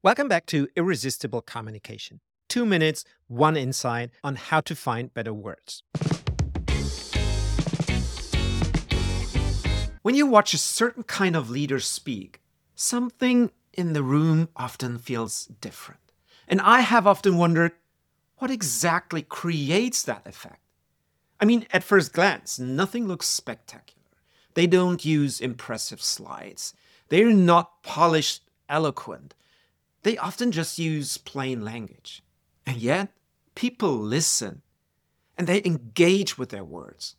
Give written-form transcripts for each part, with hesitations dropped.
Welcome back to Irresistible Communication. 2 minutes, one insight on how to find better words. When you watch a certain kind of leader speak, something in the room often feels different. And I have often wondered, what exactly creates that effect? I mean, at first glance, nothing looks spectacular. They don't use impressive slides. They're not polished, eloquent. They often just use plain language. And yet, people listen and they engage with their words.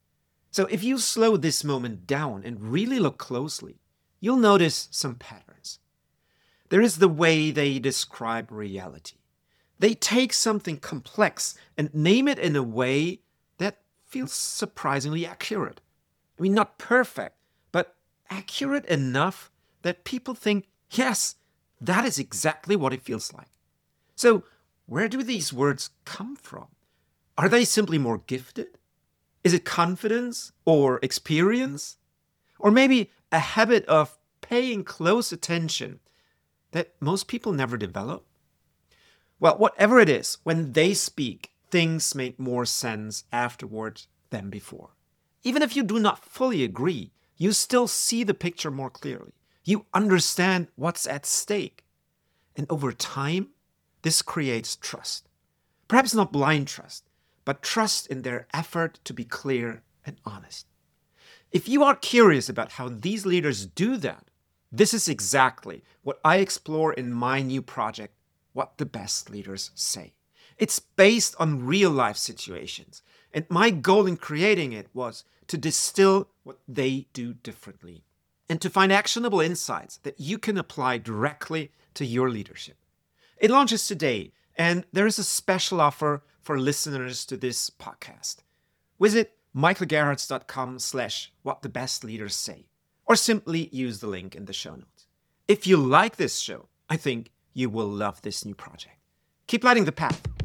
So if you slow this moment down and really look closely, you'll notice some patterns. There is the way they describe reality. They take something complex and name it in a way that feels surprisingly accurate. I mean, not perfect, but accurate enough that people think, yes, that is exactly what it feels like. So, where do these words come from? Are they simply more gifted? Is it confidence or experience? Or maybe a habit of paying close attention that most people never develop? Well, whatever it is, when they speak, things make more sense afterward than before. Even if you do not fully agree, you still see the picture more clearly. You understand what's at stake. And over time, this creates trust. Perhaps not blind trust, but trust in their effort to be clear and honest. If you are curious about how these leaders do that, this is exactly what I explore in my new project, What the Best Leaders Say. It's based on real-life situations, and my goal in creating it was to distill what they do differently and to find actionable insights that you can apply directly to your leadership. It launches today, and there is a special offer for listeners to this podcast. Visit michaelgerharts.com/whatthebestleaderssay or simply use the link in the show notes. If you like this show, I think you will love this new project. Keep lighting the path.